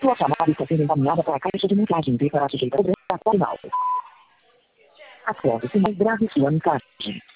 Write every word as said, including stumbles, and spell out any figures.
Sua chamada está sendo encaminhada para a caixa de mensagem e para sujeitar o grande final. Após o sinal grave sua mensagem.